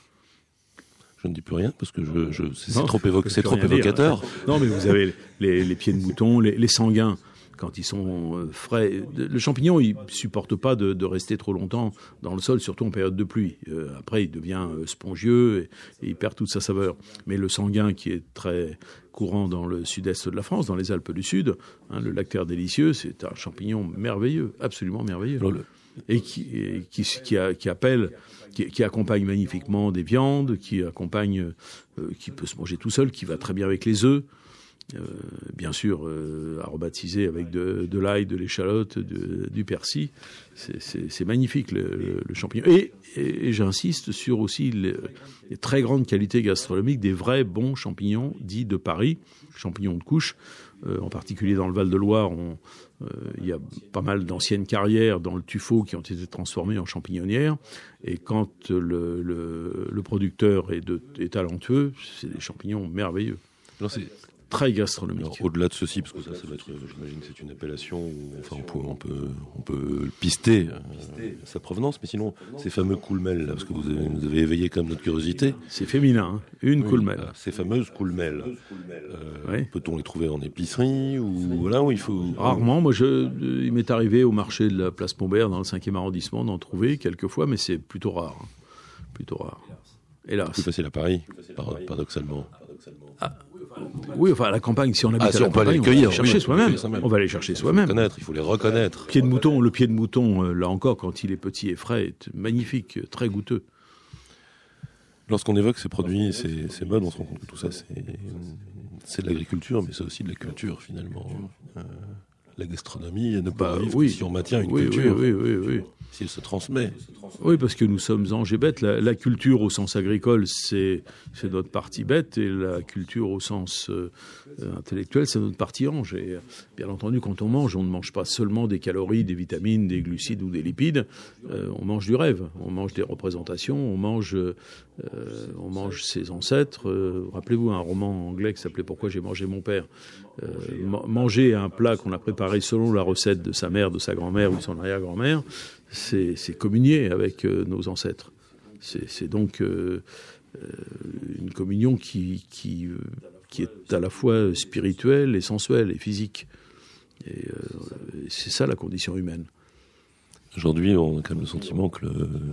[SPEAKER 1] Je ne dis plus rien parce que je, je, c'est,
[SPEAKER 2] non,
[SPEAKER 1] c'est trop, évo- c'est trop évocateur.
[SPEAKER 2] Dire. Non, mais vous avez les, les pieds de mouton, les, les sanguins, quand ils sont frais. Le champignon, il ne supporte pas de, de rester trop longtemps dans le sol, surtout en période de pluie. Euh, après, il devient spongieux et, et il perd toute sa saveur. Mais le sanguin, qui est très courant dans le sud-est de la France, dans les Alpes du Sud, hein, le lactaire délicieux, c'est un champignon merveilleux, absolument merveilleux.
[SPEAKER 1] Alors, le,
[SPEAKER 2] et qui, et qui, qui, a, qui appelle, qui, qui accompagne magnifiquement des viandes, qui accompagne, euh, qui peut se manger tout seul, qui va très bien avec les œufs. Euh, bien sûr, euh, aromatisé avec de, de l'ail, de l'échalote, de, du persil. C'est, c'est, c'est magnifique, le, le, le champignon. Et, et, et j'insiste sur aussi les, les très grandes qualités gastronomiques des vrais bons champignons dits de Paris, champignons de couche. Euh, en particulier dans le Val-de-Loire, il euh, y a pas mal d'anciennes carrières dans le tuffeau qui ont été transformées en champignonnières. Et quand le, le, le producteur est, de, est talentueux, c'est des champignons merveilleux.
[SPEAKER 1] Alors c'est...
[SPEAKER 2] Très gastronomique.
[SPEAKER 1] Alors, au-delà de ceci, parce que ça, ça va être, j'imagine que c'est une appellation où, enfin, on peut, on peut, on peut pister euh, sa provenance, mais sinon, ces fameux coulmelles, là, parce que vous avez, vous avez éveillé quand même notre curiosité.
[SPEAKER 2] C'est féminin, hein, une
[SPEAKER 1] oui,
[SPEAKER 2] coulmelle.
[SPEAKER 1] Ah, ces fameuses coulmelles, euh,
[SPEAKER 2] oui.
[SPEAKER 1] Peut-on les trouver en épicerie ou voilà où il faut.
[SPEAKER 2] Rarement. Moi, je, il m'est arrivé au marché de la place Montbert, dans le cinquième arrondissement, d'en trouver quelques fois, mais c'est plutôt rare, hein. Plutôt rare. Hélas.
[SPEAKER 1] Plus facile à Paris, paradoxalement.
[SPEAKER 2] Ah. Oui, enfin à la campagne, si on habite
[SPEAKER 1] ah,
[SPEAKER 2] à
[SPEAKER 1] si
[SPEAKER 2] la
[SPEAKER 1] on peut
[SPEAKER 2] campagne,
[SPEAKER 1] aller cueillir,
[SPEAKER 2] on va les chercher
[SPEAKER 1] oui,
[SPEAKER 2] soi-même.
[SPEAKER 1] soi-même.
[SPEAKER 2] On va les chercher
[SPEAKER 1] Il faut
[SPEAKER 2] soi-même.
[SPEAKER 1] les connaître, il faut les reconnaître.
[SPEAKER 2] Pied de mouton, le pied de mouton, euh, là encore, quand il est petit et frais, est magnifique, très goûteux.
[SPEAKER 1] Lorsqu'on évoque ces produits, ces, ces modes, on se rend compte que tout ça, c'est, c'est de l'agriculture, mais c'est aussi de la culture, finalement. Euh, la gastronomie, elle ne peut pas
[SPEAKER 2] bah,
[SPEAKER 1] vivre
[SPEAKER 2] oui.
[SPEAKER 1] si on maintient une
[SPEAKER 2] oui,
[SPEAKER 1] culture.
[SPEAKER 2] Oui, oui, oui, oui.
[SPEAKER 1] Si elle se transmet.
[SPEAKER 2] Oui, parce que nous sommes anges et bêtes. La, la culture au sens agricole, c'est, c'est notre partie bête, et la culture au sens euh, intellectuel, c'est notre partie ange. Et bien entendu, quand on mange, on ne mange pas seulement des calories, des vitamines, des glucides ou des lipides. Euh, on mange du rêve, on mange des représentations, on mange, euh, on mange ses ancêtres. Euh, rappelez-vous un roman anglais qui s'appelait « Pourquoi j'ai mangé mon père ». Euh, manger un plat qu'on a préparé selon la recette de sa mère, de sa grand-mère ou de son arrière-grand-mère, c'est, c'est communier avec euh, nos ancêtres. C'est, c'est donc euh, euh, une communion qui, qui, euh, qui est à la fois spirituelle et sensuelle et physique. Et euh, c'est ça la condition humaine.
[SPEAKER 1] Aujourd'hui, on a quand même le sentiment que le,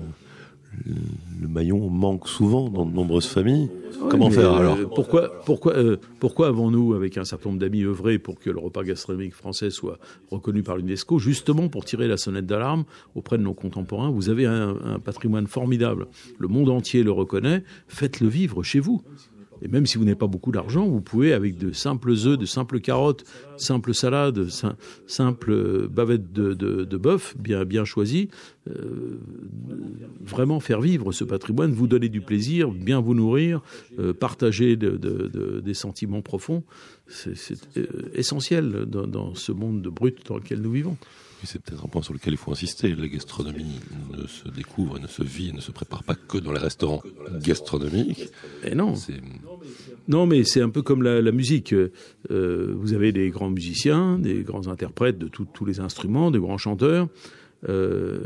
[SPEAKER 1] le, le maillon manque souvent dans de nombreuses familles. Oui, Comment faire alors
[SPEAKER 2] euh, Pourquoi, pourquoi, euh, pourquoi avons-nous, avec un certain nombre d'amis, œuvré pour que le repas gastronomique français soit reconnu par l'UNESCO, justement pour tirer la sonnette d'alarme auprès de nos contemporains? Vous avez un, un patrimoine formidable. Le monde entier le reconnaît. Faites-le vivre chez vous. Et même si vous n'avez pas beaucoup d'argent, vous pouvez, avec de simples œufs, de simples carottes, simples salades, sim- simples bavettes de, de, de bœuf bien, bien choisies, euh, vraiment faire vivre ce patrimoine, vous donner du plaisir, bien vous nourrir, euh, partager de, de, de, des sentiments profonds. C'est, c'est euh, essentiel dans, dans ce monde de brut dans lequel nous vivons.
[SPEAKER 1] Et c'est peut-être un point sur lequel il faut insister. La gastronomie ne se découvre et ne se vit et ne se prépare pas que dans les restaurants gastronomiques.
[SPEAKER 2] Et non.
[SPEAKER 1] C'est...
[SPEAKER 2] Non, mais c'est un peu comme la, la musique. Euh, vous avez des grands musiciens, des grands interprètes de tout, tous les instruments, des grands chanteurs. Euh,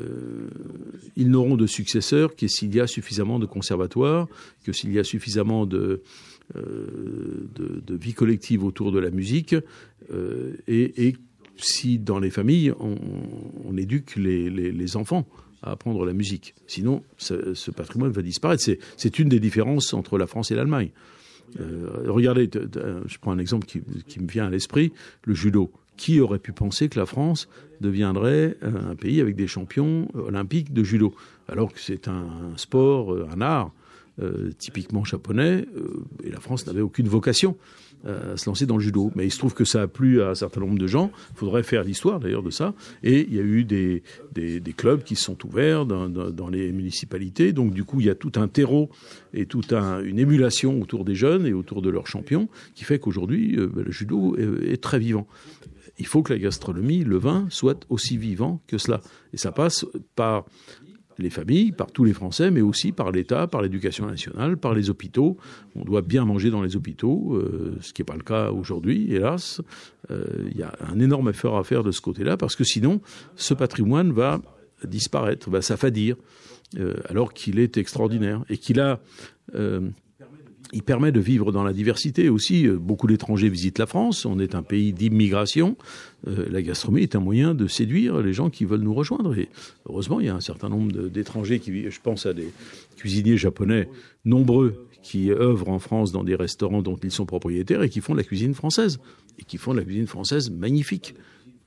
[SPEAKER 2] ils n'auront de successeurs que s'il y a suffisamment de conservatoires, que s'il y a suffisamment de, euh, de, de vie collective autour de la musique, euh, et, et si dans les familles, on, on éduque les, les, les enfants à apprendre la musique. Sinon, ce, ce patrimoine va disparaître. C'est, c'est une des différences entre la France et l'Allemagne. Euh, regardez, je prends un exemple qui, qui me vient à l'esprit, le judo. Qui aurait pu penser que la France deviendrait un pays avec des champions olympiques de judo, alors que c'est un, un sport, un art euh, typiquement japonais, euh, et la France n'avait aucune vocation à se lancer dans le judo. Mais il se trouve que ça a plu à un certain nombre de gens. Il faudrait faire l'histoire d'ailleurs de ça. Et il y a eu des, des, des clubs qui se sont ouverts dans, dans, dans les municipalités. Donc du coup, il y a tout un terreau et toute un, une émulation autour des jeunes et autour de leurs champions qui fait qu'aujourd'hui, euh, le judo est, est très vivant. Il faut que la gastronomie, le vin, soit aussi vivant que cela. Et ça passe par les familles, par tous les Français, mais aussi par l'État, par l'éducation nationale, par les hôpitaux. On doit bien manger dans les hôpitaux, euh, ce qui n'est pas le cas aujourd'hui, hélas. Euh, il y a un énorme effort à faire de ce côté-là, parce que sinon, ce patrimoine va disparaître, va s'affadir, euh, alors qu'il est extraordinaire et qu'il a... Euh, Il permet de vivre dans la diversité aussi. Beaucoup d'étrangers visitent la France. On est un pays d'immigration. Euh, la gastronomie est un moyen de séduire les gens qui veulent nous rejoindre. Et heureusement, il y a un certain nombre de, d'étrangers qui vivent. Je pense à des cuisiniers japonais nombreux qui œuvrent en France dans des restaurants dont ils sont propriétaires et qui font de la cuisine française. Et qui font de la cuisine française magnifique.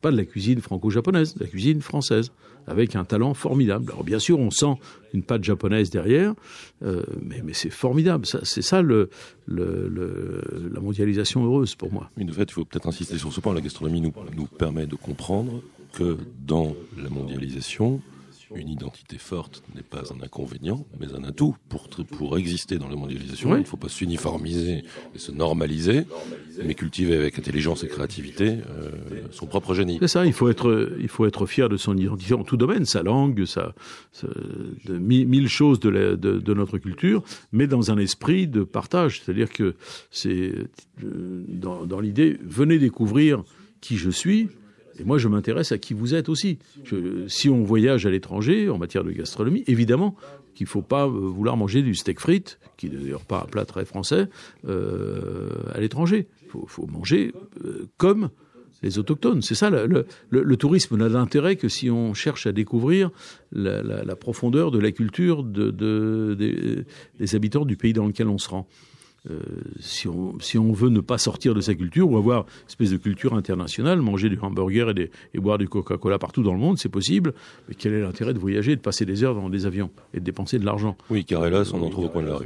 [SPEAKER 2] pas de la cuisine franco-japonaise, de la cuisine française, avec un talent formidable. Alors bien sûr, on sent une patte japonaise derrière, euh, mais, mais c'est formidable. Ça, c'est ça le, le, le, la mondialisation heureuse pour moi.
[SPEAKER 1] Mais de fait, il faut peut-être insister sur ce point. La gastronomie nous, nous permet de comprendre que dans la mondialisation, une identité forte n'est pas un inconvénient, mais un atout. Pour, pour exister dans la mondialisation, oui. Il ne faut pas s'uniformiser et se normaliser, mais cultiver avec intelligence et créativité euh, son propre génie.
[SPEAKER 2] C'est ça, il faut être, il faut être fier de son identité en tout domaine, sa langue, sa, sa, de mille, mille choses de, la, de, de notre culture, mais dans un esprit de partage. C'est-à-dire que c'est dans, dans l'idée, venez découvrir qui je suis. Et moi, je m'intéresse à qui vous êtes aussi. Je, si on voyage à l'étranger, en matière de gastronomie, évidemment qu'il ne faut pas vouloir manger du steak frites, qui n'est d'ailleurs pas un plat très français, euh, à l'étranger. Il faut, faut manger euh, comme les autochtones. C'est ça, le, le, le tourisme n'a d'intérêt que si on cherche à découvrir la, la, la profondeur de la culture de, de, des, des habitants du pays dans lequel on se rend. Euh, si, on, si on veut ne pas sortir de sa culture ou avoir une espèce de culture internationale, manger du hamburger et, des, et boire du Coca-Cola partout dans le monde, c'est possible. Mais quel est l'intérêt de voyager et de passer des heures dans des avions et de dépenser de l'argent ?
[SPEAKER 1] Oui, car hélas, on en trouve au coin de la rue.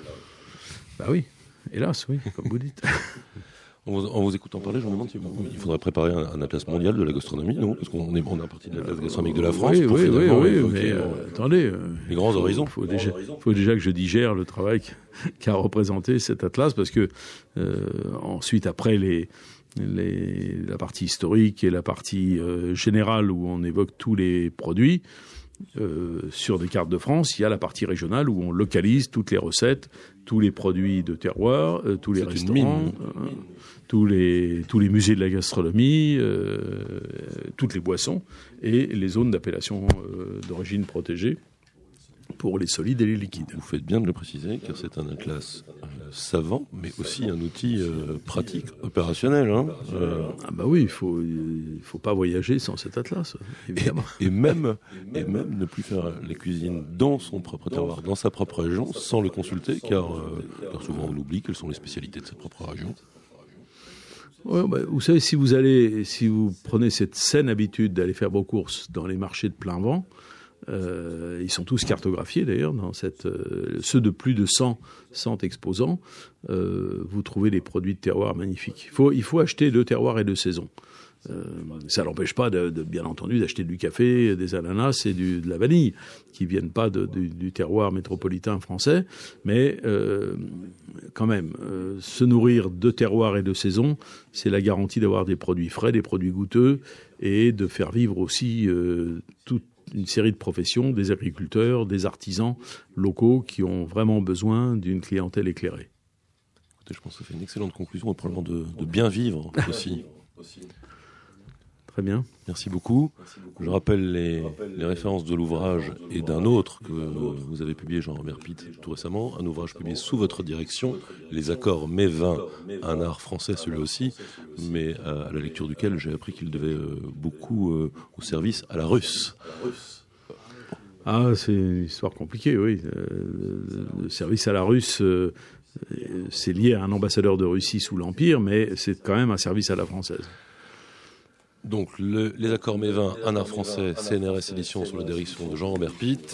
[SPEAKER 2] Bah oui, hélas, oui, comme vous dites.
[SPEAKER 1] En vous, en vous écoutant parler, je me demande s'il faudrait préparer un, un atlas mondial de la gastronomie, non ? Parce qu'on est, on est partie de l'atlas gastronomique de la France.
[SPEAKER 2] Oui,
[SPEAKER 1] pour
[SPEAKER 2] oui, oui, oui, mais
[SPEAKER 1] euh,
[SPEAKER 2] euh, attendez. Euh,
[SPEAKER 1] les grands
[SPEAKER 2] faut,
[SPEAKER 1] horizons.
[SPEAKER 2] Il faut déjà, faut déjà que je digère le travail qu'a représenté cet atlas, parce que euh, ensuite, après les, les, la partie historique et la partie euh, générale où on évoque tous les produits, Euh, sur des cartes de France, il y a la partie régionale où on localise toutes les recettes, tous les produits de terroir, euh, tous les
[SPEAKER 1] C'est
[SPEAKER 2] restaurants, euh, tous les tous les musées de la gastronomie, euh, toutes les boissons et les zones d'appellation euh, d'origine protégée pour les solides et les liquides.
[SPEAKER 1] Vous faites bien de le préciser, car c'est un atlas euh, savant, mais aussi un outil euh, pratique, opérationnel. Hein, euh...
[SPEAKER 2] Ah bah oui, il faut il faut pas voyager sans cet atlas, évidemment.
[SPEAKER 1] Et, et même et même ne plus faire la cuisine dans son propre terroir, dans sa propre région, sans le consulter, car, euh, car souvent on oublie quelles sont les spécialités de sa propre région.
[SPEAKER 2] Ouais, bah, vous savez, si vous allez, si vous prenez cette saine habitude d'aller faire vos courses dans les marchés de plein vent. Euh, ils sont tous cartographiés d'ailleurs dans cette, euh, ceux de plus de cent, cent exposants. Euh, vous trouvez des produits de terroir magnifiques. Il faut, il faut acheter de terroir et de saison. Euh, ça n'empêche pas, de, de, bien entendu, d'acheter du café, des ananas et du, de la vanille qui viennent pas de, du, du terroir métropolitain français, mais euh, quand même, euh, se nourrir de terroir et de saison, c'est la garantie d'avoir des produits frais, des produits goûteux et de faire vivre aussi euh, toute une série de professions, des agriculteurs, des artisans locaux qui ont vraiment besoin d'une clientèle éclairée.
[SPEAKER 1] Écoutez, je pense que ça fait une excellente conclusion et probablement de, de bien vivre aussi.
[SPEAKER 2] Très bien.
[SPEAKER 1] Merci beaucoup. Je rappelle les, les références de l'ouvrage et d'un autre que vous avez publié, Jean-Robert Pitt, tout récemment, un ouvrage publié sous votre direction, Les accords mets-vins, un art français celui aussi, mais à la lecture duquel j'ai appris qu'il devait beaucoup au service à la russe.
[SPEAKER 2] Ah, c'est une histoire compliquée, oui. Le service à la russe, c'est lié à un ambassadeur de Russie sous l'Empire, mais c'est quand même un service à la française.
[SPEAKER 1] Donc, le, les accords mets-vins, un art français, C N R S édition sous la direction de Jean-Robert Pitt.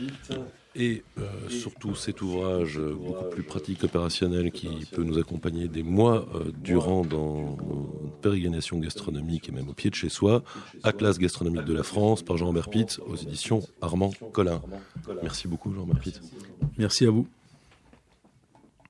[SPEAKER 1] Et euh, surtout cet ouvrage beaucoup plus pratique, opérationnel, qui peut nous accompagner des mois euh, durant dans une pérégrination gastronomique et même au pied de chez soi. Atlas gastronomique de la France par Jean-Robert Pitt aux éditions Armand Collin. Merci beaucoup Jean-Robert Pitt.
[SPEAKER 2] Merci à vous.